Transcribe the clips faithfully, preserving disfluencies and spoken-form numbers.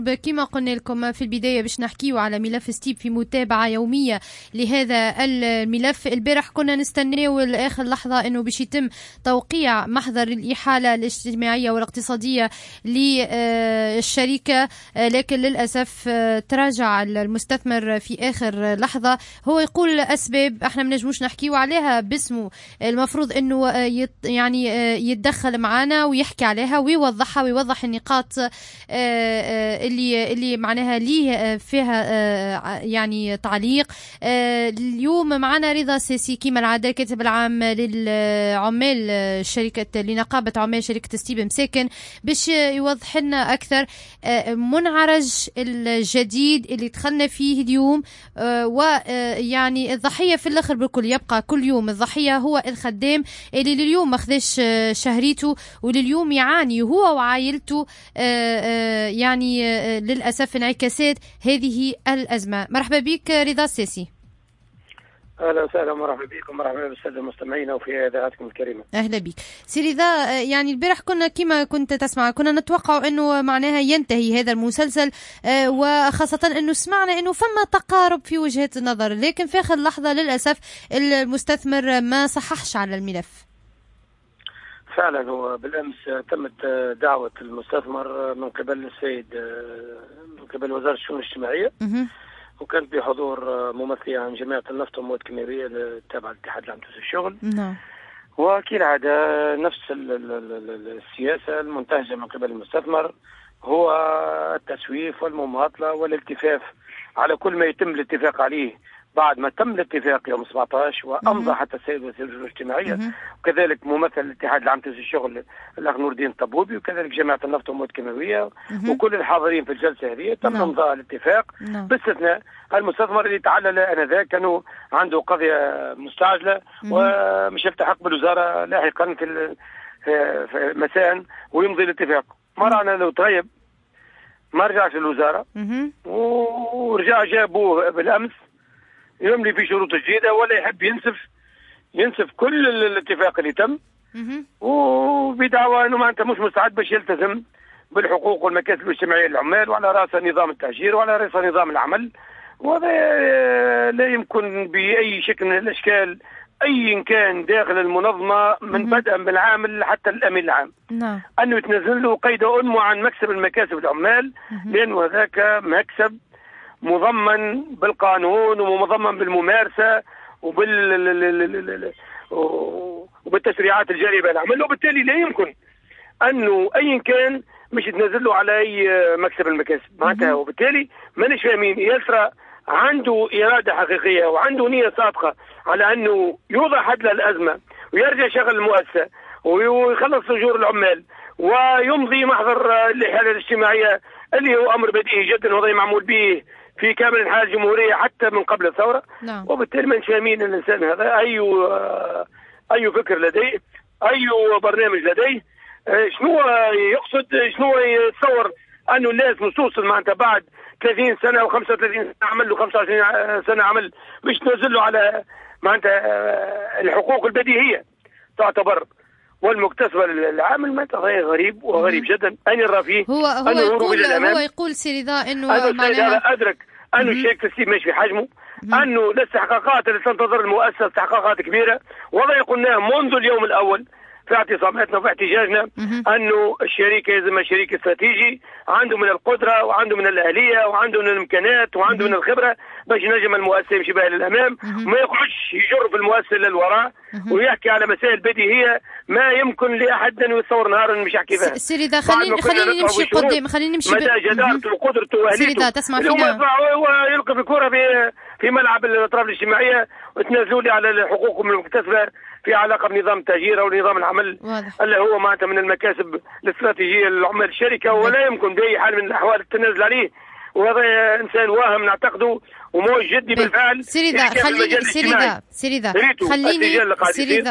كما قلنا لكم في البداية باش نحكيو على ملف ستيب في متابعة يومية لهذا الملف. البارح كنا نستناو لآخر لحظة أنه باش يتم توقيع محضر الإحالة الاجتماعية والاقتصادية للشركة، لكن للأسف تراجع المستثمر في آخر لحظة. هو يقول أسباب احنا منجموش نحكيو عليها باسمه، المفروض أنه يعني يتدخل معنا ويحكي عليها ويوضحها ويوضح النقاط اللي اللي معناها ليه فيها يعني تعليق. اليوم معنا رضا ساسي كما العاده كاتب العام للعمال شركه لنقابه عمال شركه ستيب مساكن باش يوضح لنا اكثر منعرج الجديد اللي دخلنا فيه اليوم، ويعني الضحيه في الاخر بالكل يبقى كل يوم الضحيه هو الخدام اللي لليوم ما خذاش شهريته ولليوم يعاني هو وعائلته يعني للأسف انعكاسات هذه الأزمة. مرحبا بك رضا الساسي. اهلا وسهلا ومرحبا بكم ومرحبا بالساده المستمعين وفي اذاعتكم الكريمه. اهلا بك سي رضا. يعني البارح كنا كما كنت تسمع كنا نتوقع انه معناها ينتهي هذا المسلسل، وخاصه انه سمعنا انه فما تقارب في وجهات النظر، لكن في اخر لحظه للاسف المستثمر ما صححش على الملف. فعلا هو بالامس تمت دعوه المستثمر من قبل السيد من قبل وزاره الشؤون الاجتماعيه، وكانت بحضور ممثله عن جماعه النفط والمواد الكيميائيه التابعه للاتحاد العام لتأسيس الشغل. نعم. وكالعاده نفس السياسه المنتهجه من قبل المستثمر هو التسويف والمماطله والالتفاف على كل ما يتم الاتفاق عليه بعد ما تم الاتفاق يوم سبعة عشر وامضى حتى السيد وزير الشؤون الاجتماعيه، وكذلك ممثل الاتحاد العام لتأسيس الشغل الاخ نور الدين الطبوبي، وكذلك جماعه النفط والمواد الكيماويه وكل الحاضرين في الجلسه هذه تم امضاء الاتفاق، باستثناء المستثمر اللي تعلل انذاك انه عنده قضيه مستعجله ومش يلتحق بالوزاره لاحقا في, في مساء ويمضي الاتفاق. مرة لو تغيب ما رجعش للوزاره ورجع جابوه بالامس يملي في شروط جديدة ولا يحب ينسف ينسف كل الاتفاق اللي تم، وبدعوى انه ما انت مش مستعد باش يلتزم بالحقوق والمكاسب الاجتماعيه للعمال، وعلى راسها نظام التأجير وعلى راسها نظام العمل، وهذا لا يمكن باي شكل من الاشكال اي كان داخل المنظمه من بدءا بالعامل حتى الامين العام نعم انه يتنزل له قيد انمو عن مكسب المكاسب العمال، لانه هذاك مكسب مضمن بالقانون ومضمن بالممارسه وبال وبالتشريعات الجاريه بالعمل، وبالتالي لا يمكن انه اي كان مش يتنزل له على اي مكسب المكاسب معناتها. وبالتالي مانيش فاهمين يسرى عنده اراده حقيقيه وعنده نيه صادقه على انه يوضع حد للازمه ويرجع يشغل المؤسسه ويخلص اجور العمال ويمضي محضر الاحاله الاجتماعيه اللي هو امر بديهي جدا وهذا معمول به في كامل انحاء الجمهوريه حتى من قبل الثوره. نعم. وبالتالي ما فاهمين الانسان هذا اي اي فكر لديه، اي برنامج لديه، شنو يقصد، شنو يتصور انه الناس مستوصل معناتها بعد ثلاثين سنه او خمسة وثلاثين سنه عمل له خمسة وعشرين سنه عمل باش تنزل له على معناتها الحقوق البديهيه تعتبر والمكتسبه للعامل. معناتها غريب وغريب جدا. انا نرى فيه هو هو يقول هو يقول سي رضا انه انا ادرك انه الشركه السيب ماشي في حجمه، انه الاستحقاقات اللي تنتظر المؤسسه استحقاقات كبيره، وهذا قلناه منذ اليوم الاول في اعتصاماتنا وفي احتجاجنا انه الشركه لازم شريك استراتيجي عنده من القدره وعنده من الاهليه وعنده من الامكانات وعنده من الخبره باش ينجم المؤسسه يمشي بها للامام، وما يقعدش يجر في المؤسسه للوراء ويحكي على مسائل بديهيه ما يمكن لاحد ان يتصور نهارا مش يحكي فيها. سيدي ده خليني خليني نمشي قدام خليني نمشي مدى جدارته وقدرته واهليته. تسمع فينا ويلقي في كره في في ملعب الاطراف الاجتماعيه وتنازلوا لي على حقوقهم المكتسبه في علاقه بنظام التأجير او نظام العمل اللي هو معناتها من المكاسب الاستراتيجيه لعمال الشركه، ولا يمكن باي حال من الاحوال التنازل عليه، وهذا انسان واهم نعتقده ومو جدي بالفعل. سيريدا خليني سيريدا سيريدا خليني سيريدا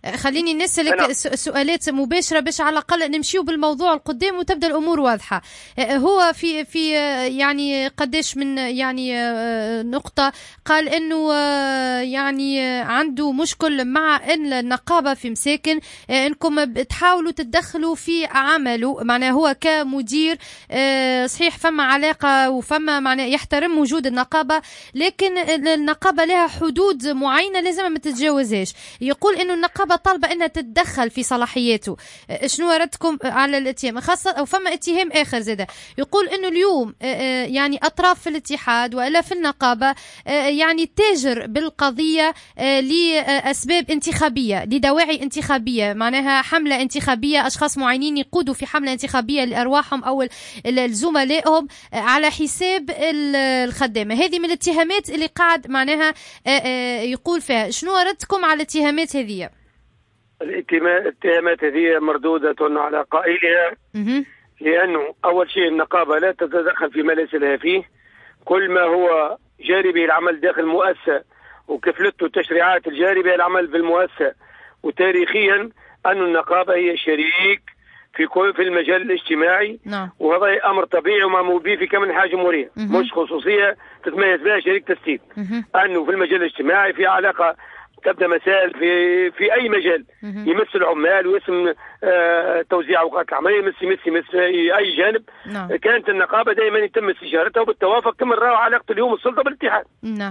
خليني نسألك سؤالات مباشرة باش على الأقل نمشيو بالموضوع القدام وتبدأ الأمور واضحة. هو في في يعني قداش من يعني نقطة قال إنه يعني عنده مشكل مع إن النقابة في مساكن إنكم بتحاولوا تتدخلوا في عمله، معناه هو كمدير صحيح فما علاقة وفما معناه يحترم وجود النقابة، لكن النقابة لها حدود معينة لازم ما تتجاوزهاش. يقول إنه النقابة طالبة إنها تتدخل في صلاحياته. شنو ردكم على الاتهام؟ خاصة أو فما اتهام آخر زاده يقول إنه اليوم يعني أطراف في الاتحاد وإلا في النقابة يعني تاجر بالقضية لأسباب انتخابية، لدواعي انتخابية، معناها حملة انتخابية، أشخاص معينين يقودوا في حملة انتخابية لأرواحهم أو زملائهم على حساب الخدامة. هذه من الاتهامات اللي قاعد معناها يقول فيها. شنو ردكم على الاتهامات هذه؟ الاتهامات هذه مردودة على قائلها، لأنه أول شيء النقابة لا تتدخل فيما ليس لها فيه. كل ما هو جاري به العمل داخل المؤسسة وكفلته التشريعات الجاري به العمل في المؤسسة، وتاريخيا أن النقابة هي شريك في كل في المجال الاجتماعي. نعم. وهذا أمر طبيعي ومعمول به في كم حاجة جمهورية، مش خصوصية تتميز بها شركة تسديد. أنه في المجال الاجتماعي في علاقة تبدا مسائل في في اي مجال يمس العمال ويسم آه توزيع اوقات العمل، يمس يمس يمس اي جانب. نعم. كانت النقابه دائما يتم استشارتها وبالتوافق كما نراو علاقه اليوم السلطه بالاتحاد. نعم.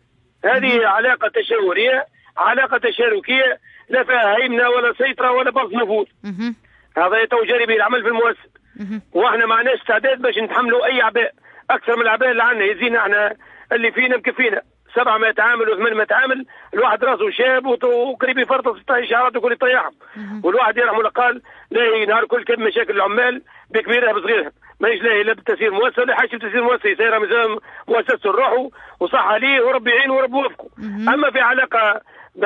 هذه علاقه تشاوريه، علاقه تشاركيه، لا فيها هيمنه ولا سيطره ولا بسط نفوذ. هذا يتوجري به العمل في المؤسسه، واحنا ما عندناش استعداد باش نتحملوا اي عباء اكثر من العباء اللي عندنا. يزينا احنا اللي فينا مكفينا سبعة ما يتعامل وثمان ما يتعامل، الواحد راسه شاب وقريب يفرط ستة شهرات ويقول يطيحهم، والواحد يرحم ولا قال لا نهار كل كم مشاكل العمال بكبيرها بصغيرها، ماهيش لاهي لا بالتسيير مؤسسه ولا حاجه بتسيير مؤسسه، يسيرها مثلا مؤسسه روحه وصح عليه وربي يعينه وربي يوفقه. اما في علاقه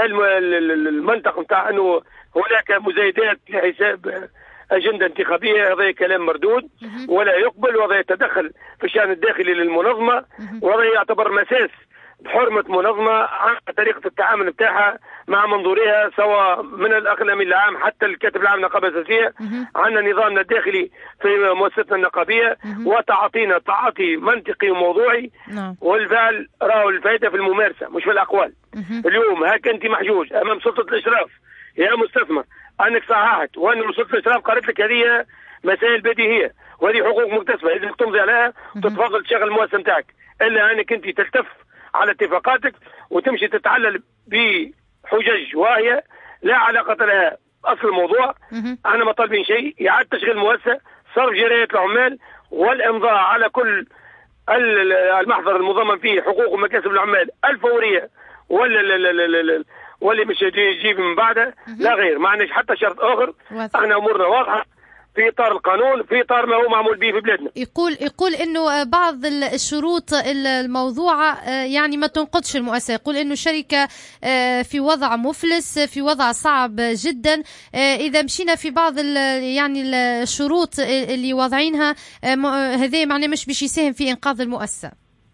بالمنطق نتاع انه هناك مزايدات لحساب أجندة انتخابية، هذا كلام مردود ولا يقبل، وهذا يتدخل في الشأن الداخلي للمنظمة، وهذا يعتبر مساس بحرمة منظمة عن طريقة التعامل بتاعها مع منظورها، سواء من الأقلم العام حتى الكاتب العام النقابة الأساسية. عندنا نظامنا الداخلي في مؤسستنا النقابية وتعاطينا تعاطي منطقي وموضوعي، والفعل راهو الفائدة في الممارسة مش في الأقوال. اليوم هاك أنت محجوج أمام سلطة الإشراف يا مستثمر أنك صححت، وأن سلطة الإشراف قالت لك هذه مسائل بديهية وهذه حقوق مكتسبة لازم تمضي عليها وتتفضل تشغل المؤسسة نتاعك، إلا أنك أنت تلتف على اتفاقاتك وتمشي تتعلل بحجج واهية لا علاقة لها أصل الموضوع. أنا ما طالبين شيء، إعادة تشغيل المؤسسة، صرف جريات العمال، والإمضاء على كل المحضر المضمن فيه حقوق ومكاسب العمال الفورية ولا واللي مش يجيب من بعدها لا غير. ما عندناش حتى شرط آخر، احنا أمورنا واضحة في إطار القانون، في إطار ما هو معمول به في بلادنا. يقول يقول إنه بعض الشروط الموضوعة يعني ما تنقضش المؤسسة، يقول إنه الشركة في وضع مفلس، في وضع صعب جدا. إذا مشينا في بعض يعني الشروط اللي واضعينها هذه معناه مش باش يساهم في إنقاذ المؤسسة.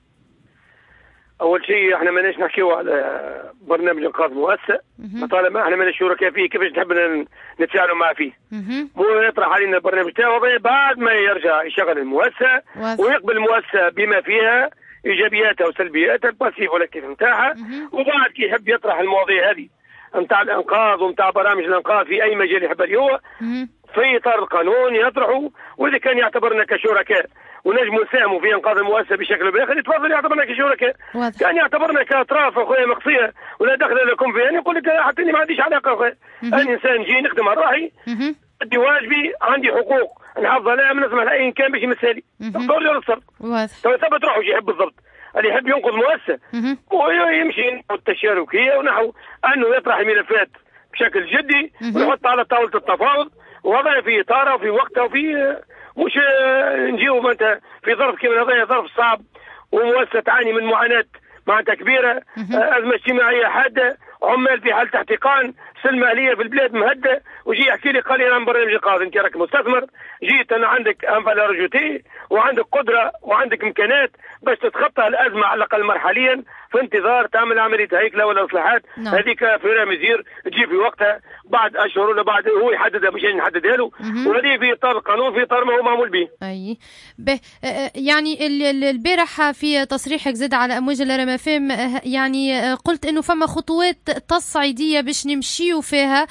أول شيء احنا ماناش نحكيو على برنامج إنقاذ مؤسسة، طالما احنا ماناش شركاء فيه كيفاش نحب نتفاعلوا معه فيه. هو يطرح علينا البرنامج تاعو بعد ما يرجع يشغل المؤسسة ويقبل المؤسسة بما فيها إيجابياتها وسلبياتها، الباسيف ولا كيف نتاعها، وبعد كي يحب يطرح المواضيع هذه نتاع الإنقاذ ونتاع برامج الإنقاذ في أي مجال يحب هو في إطار القانون يطرحوا. وإذا كان يعتبرنا كشركاء ونجموا نساهموا في انقاذ المؤسسه بشكل باخر يتفضل يعتبرنا كشركاء. كان يعتبرنا كاطراف اخويا مقصيه ولا دخل لكم فيها، يقول لك حتى اني ما عنديش علاقه اخويا، انا انسان جاي نخدم على روحي، عندي واجبي، عندي حقوق نحافظ عليها، من نسمح لاي كان باش يمثلي دور جل الصرف. تو ثبت روحه يحب بالضبط اللي يحب ينقذ مؤسسه ويمشي التشاركيه ونحو انه يطرح ملفات بشكل جدي ويحط على طاوله التفاوض، وهذا في اطاره وفي وقته وفي مش نجيو معناتها في ظرف كيما هذا ظرف صعب ومؤسسه تعاني من معاناه معناتها كبيره، ازمه اجتماعيه حاده، عمال في حاله احتقان، سلمه اهليه في البلاد مهده، وجي يحكي لي قال لي انا برنامج القاضي، انت راك مستثمر جيت انا عندك انفال رجوتي وعندك قدره وعندك امكانات باش تتخطى الازمه على الاقل مرحليا، في انتظار تعمل عمليه هيكله ولا اصلاحات. نعم. هذيك في مزير تجي في وقتها بعد اشهر ولا بعد، هو يحددها مش نحددها له، وهذه في اطار القانون في اطار ما هو معمول به. اي به يعني البارحه في تصريحك زاد على امواج الرمى فهم، يعني قلت انه فما خطوات تصعيديه باش نمشيو فيها،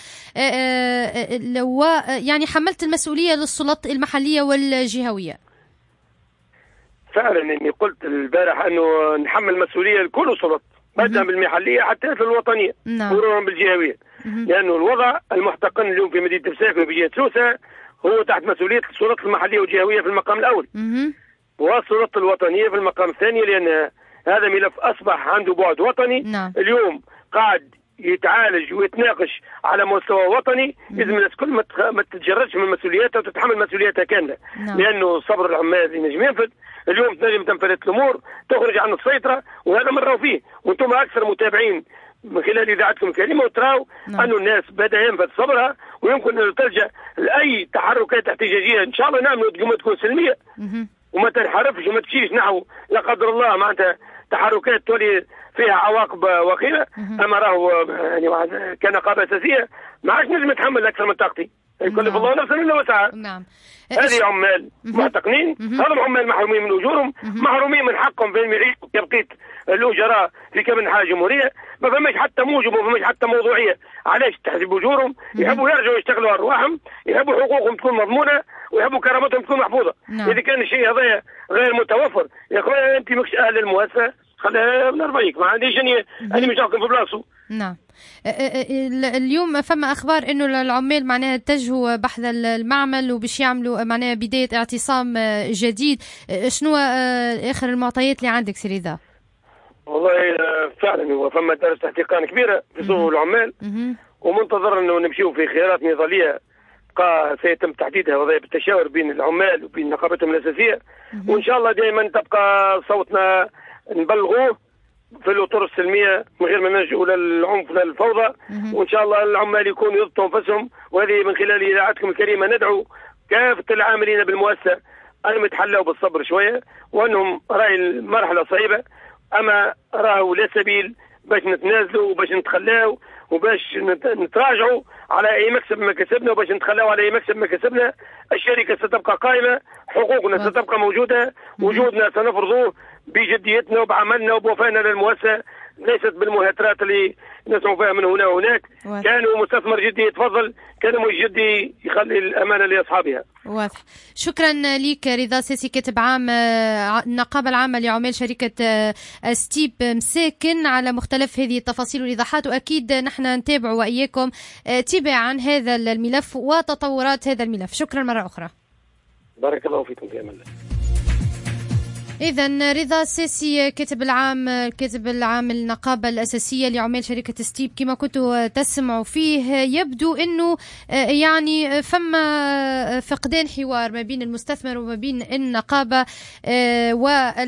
ويعني حملت المسؤوليه للسلطات المحليه والجهويه. فعلا اني قلت البارح انه نحمل مسؤوليه لكل السلطات بدءا بالمحليه حتى الوطنيه مرورا بالجهويه، لانه الوضع المحتقن اليوم في مدينه بساكن وبجهه سوسه هو تحت مسؤوليه السلطات المحليه والجهويه في المقام الاول، والسلطات الوطنيه في المقام الثاني، لان هذا ملف اصبح عنده بعد وطني. نعم. اليوم قاعد يتعالج ويتناقش على مستوى وطني، لازم الناس كل ما تتجردش من مسؤولياتها وتتحمل مسؤولياتها كامله. نعم. لانه صبر العمال ينجم ينفذ، اليوم تنجم تنفلت الامور تخرج عن السيطره، وهذا مروا فيه، وانتم اكثر متابعين من خلال اذاعتكم الكريمه وتراو. نعم. انه الناس بدا ينفذ صبرها، ويمكن ان تلجا لاي تحركات احتجاجيه ان شاء الله نعملوا تكون سلميه، وما تنحرفش وما تمشيش نحو لا قدر الله معناتها تحركات تولي فيها عواقب وخيمه. اما راهو يعني كنقابه اساسيه ما عادش نجم نتحمل اكثر من طاقتي، يكلف الله نفسا الا وسعها. نعم. هذه عمال معتقنين، هذا عمال محرومين من اجورهم، محرومين من حقهم في يعيشوا كبقيه الاجراء في كابن حاجه جمهوريه، ما فماش حتى موجب وما فماش حتى موضوعيه. علاش تحسب اجورهم؟ يحبوا يرجعوا يشتغلوا ارواحهم، يحبوا حقوقهم تكون مضمونه، ويحبوا كرامتهم تكون محفوظه. نعم. اذا كان الشيء هذا غير متوفر يا اخويا انت ماكش اهل المؤسسه، خليها من ربيك، ما عنديش اني اني مش نحكم في بلاصتو. نعم. اليوم فما اخبار انه العمال معناها اتجهوا بحث المعمل وباش يعملوا معناها بدايه اعتصام جديد. شنو اخر المعطيات اللي عندك سي رضا؟ والله فعلا هو فما درجه احتقان كبيره في صفوف العمال، ومنتظر انه نمشيو في خيارات نضاليه سيتم تحديدها وهي بالتشاور بين العمال وبين نقابتهم الاساسيه، وان شاء الله دائما تبقى صوتنا نبلغوه في الاطر السلميه من غير ما نلجؤوا للعنف ولا الفوضى، وان شاء الله العمال يكونوا يضبطوا انفسهم. وهذه من خلال اذاعتكم الكريمه ندعو كافه العاملين بالمؤسسه انهم يتحلوا بالصبر شويه، وانهم راهي المرحله صعيبه، اما راهو لا سبيل باش نتنازلوا وباش نتخلاو وباش نتراجعوا على اي مكسب ما كسبنا وباش نتخلاو على اي مكسب ما كسبنا. الشركه ستبقى قائمه، حقوقنا ستبقى موجوده، وجودنا سنفرضوه بجديتنا وبعملنا وبوفائنا للمؤسسه، ليست بالمهاترات اللي نسمع فيها من هنا وهناك. كانوا مستثمر جدي يتفضل، كانوا مش جدي يخلي الامانه لاصحابها. واضح. شكرا لك رضا ساسي، كاتب عام النقابه العامه لعمال شركه ستيب مساكن، على مختلف هذه التفاصيل والايضاحات، واكيد نحن نتابع واياكم تباعا هذا الملف وتطورات هذا الملف. شكرا مره اخرى. بارك الله فيكم في امان الله. إذا رضا ساسي كاتب العام الكاتب العام النقابة الأساسية لعمال شركة ستيب، كما كنتوا تسمعوا فيه يبدو أنه يعني فما فقدان حوار ما بين المستثمر وما بين النقابة.